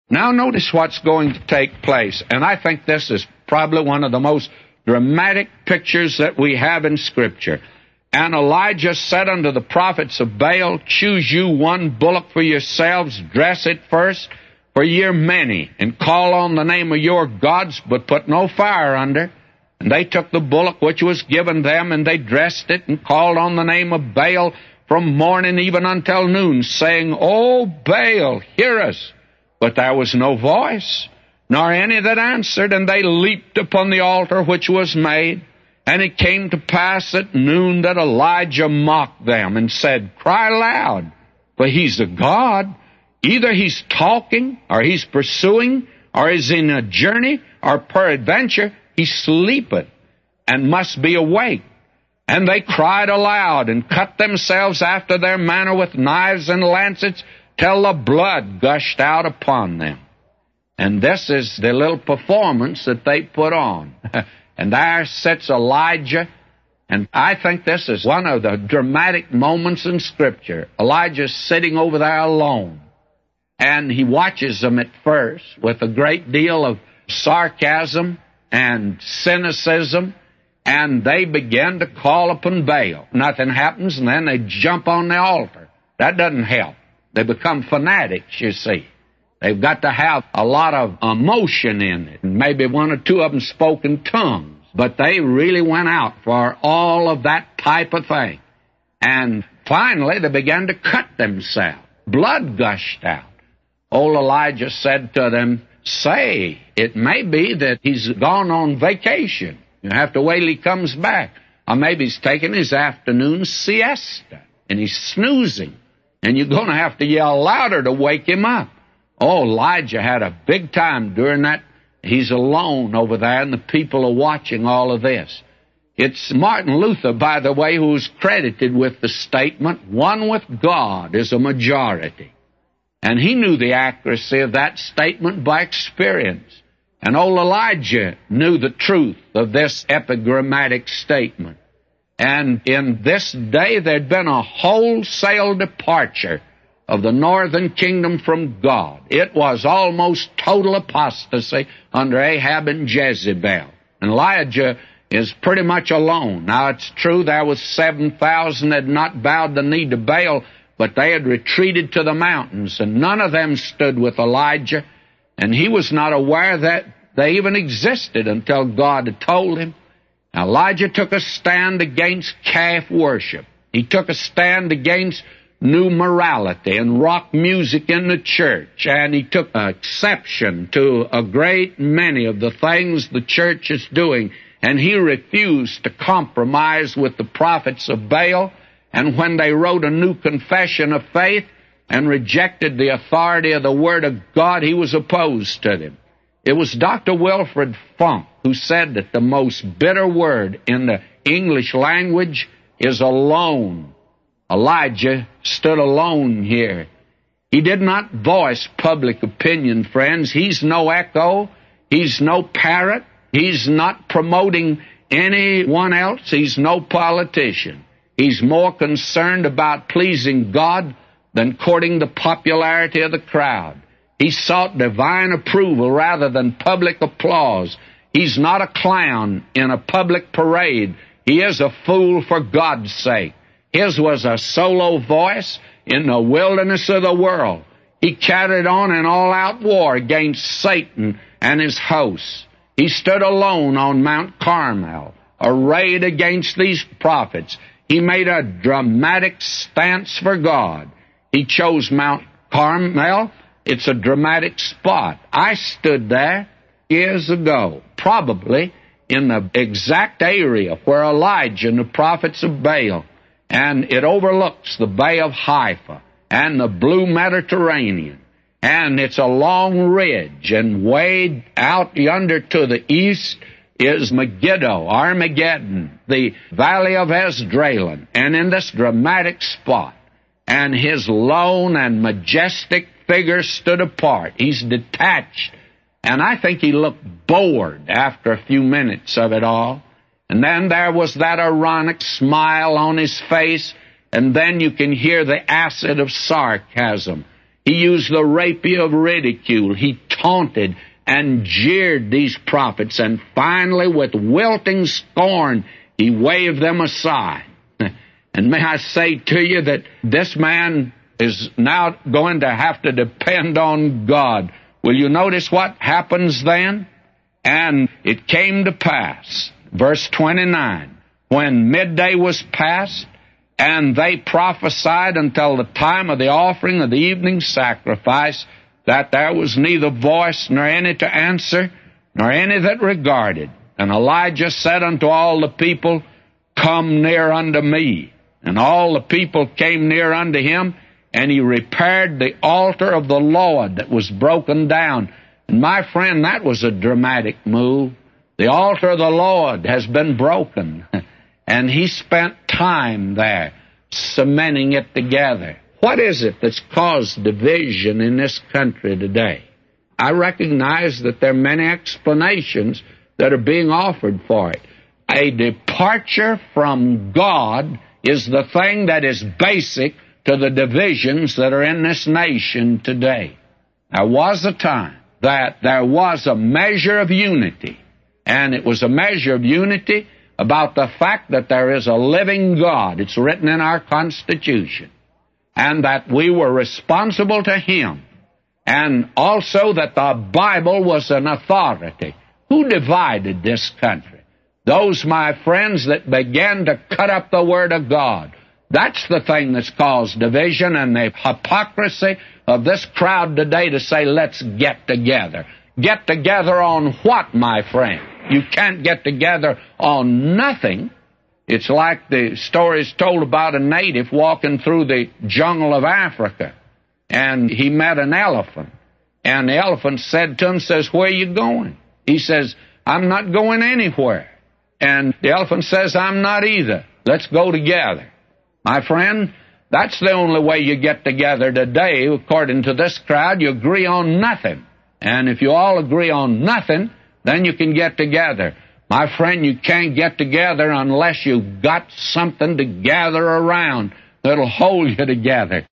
Now notice what's going to take place, and I think this is probably one of the most dramatic pictures that we have in Scripture. And Elijah said unto the prophets of Baal, choose you one bullock for yourselves, dress it first, for ye are many, and call on the name of your gods, but put no fire under. And they took the bullock which was given them, and they dressed it, and called on the name of Baal from morning even until noon, saying, O Baal, hear us. But there was no voice, nor any that answered, and they leaped upon the altar which was made. And it came to pass at noon that Elijah mocked them and said, cry loud, for he's a god. Either he's talking, or he's pursuing, or is in a journey, or peradventure he sleepeth, and must be awake. And they cried aloud, and cut themselves after their manner with knives and lancets, till the blood gushed out upon them. And this is the little performance that they put on. And there sits Elijah, and I think this is one of the dramatic moments in Scripture. Elijah's sitting over there alone, and he watches them at first with a great deal of sarcasm and cynicism, and they begin to call upon Baal. Nothing happens, and then they jump on the altar. That doesn't help. They become fanatics, you see. They've got to have a lot of emotion in it. Maybe one or two of them spoke in tongues. But they really went out for all of that type of thing. And finally, they began to cut themselves. Blood gushed out. Old Elijah said to them, say, it may be that he's gone on vacation. You have to wait till he comes back. Or maybe he's taking his afternoon siesta, and he's snoozing. And you're going to have to yell louder to wake him up. Oh, Elijah had a big time during that. He's alone over there, and the people are watching all of this. It's Martin Luther, by the way, who's credited with the statement, one with God is a majority. And he knew the accuracy of that statement by experience. And old Elijah knew the truth of this epigrammatic statement. And in this day, there'd been a wholesale departure of the northern kingdom from God. It was almost total apostasy under Ahab and Jezebel. And Elijah is pretty much alone. Now, it's true there was 7,000 that had not bowed the knee to Baal, but they had retreated to the mountains, and none of them stood with Elijah, and he was not aware that they even existed until God had told him. Now, Elijah took a stand against calf worship. He took a stand against new morality and rock music in the church, and he took exception to a great many of the things the church is doing, and he refused to compromise with the prophets of Baal. And when they wrote a new confession of faith and rejected the authority of the Word of God, he was opposed to them. It was Dr. Wilfred Funk who said that the most bitter word in the English language is alone. Elijah stood alone here. He did not voice public opinion, friends. He's no echo. He's no parrot. He's not promoting anyone else. He's no politician. He's more concerned about pleasing God than courting the popularity of the crowd. He sought divine approval rather than public applause. He's not a clown in a public parade. He is a fool for God's sake. His was a solo voice in the wilderness of the world. He carried on an all-out war against Satan and his hosts. He stood alone on Mount Carmel, arrayed against these prophets. He made a dramatic stance for God. He chose Mount Carmel. It's a dramatic spot. I stood there years ago, probably in the exact area where Elijah and the prophets of Baal, and it overlooks the Bay of Haifa and the blue Mediterranean, and it's a long ridge, and way out yonder to the east is Megiddo, Armageddon, the valley of Esdraelon, and in this dramatic spot, and his lone and majestic figure stood apart. He's detached, and I think he looked bored after a few minutes of it all. And then there was that ironic smile on his face, and then you can hear the acid of sarcasm. He used the rapier of ridicule. He taunted and jeered these prophets, and finally, with wilting scorn, he waved them aside. And may I say to you that this man is now going to have to depend on God. Will you notice what happens then? And it came to pass, verse 29, when midday was past, and they prophesied until the time of the offering of the evening sacrifice, that there was neither voice nor any to answer, nor any that regarded. And Elijah said unto all the people, Come near unto me. And all the people came near unto him, and he repaired the altar of the Lord that was broken down. And my friend, that was a dramatic move. The altar of the Lord has been broken. And he spent time there cementing it together. What is it that's caused division in this country today? I recognize that there are many explanations that are being offered for it. A departure from God is the thing that is basic to the divisions that are in this nation today. There was a time that there was a measure of unity, and it was a measure of unity about the fact that there is a living God. It's written in our Constitution. And that we were responsible to Him. And also that the Bible was an authority. Who divided this country? Those, my friends, that began to cut up the Word of God. That's the thing that's caused division and the hypocrisy of this crowd today to say, let's get together. Get together on what, my friend? You can't get together on nothing. It's like the stories told about a native walking through the jungle of Africa, and he met an elephant. And the elephant said to him, where are you going? He says, I'm not going anywhere. And the elephant says, I'm not either. Let's go together. My friend, that's the only way you get together today. According to this crowd, you agree on nothing. And if you all agree on nothing, then you can get together. My friend, you can't get together unless you've got something to gather around that'll hold you together.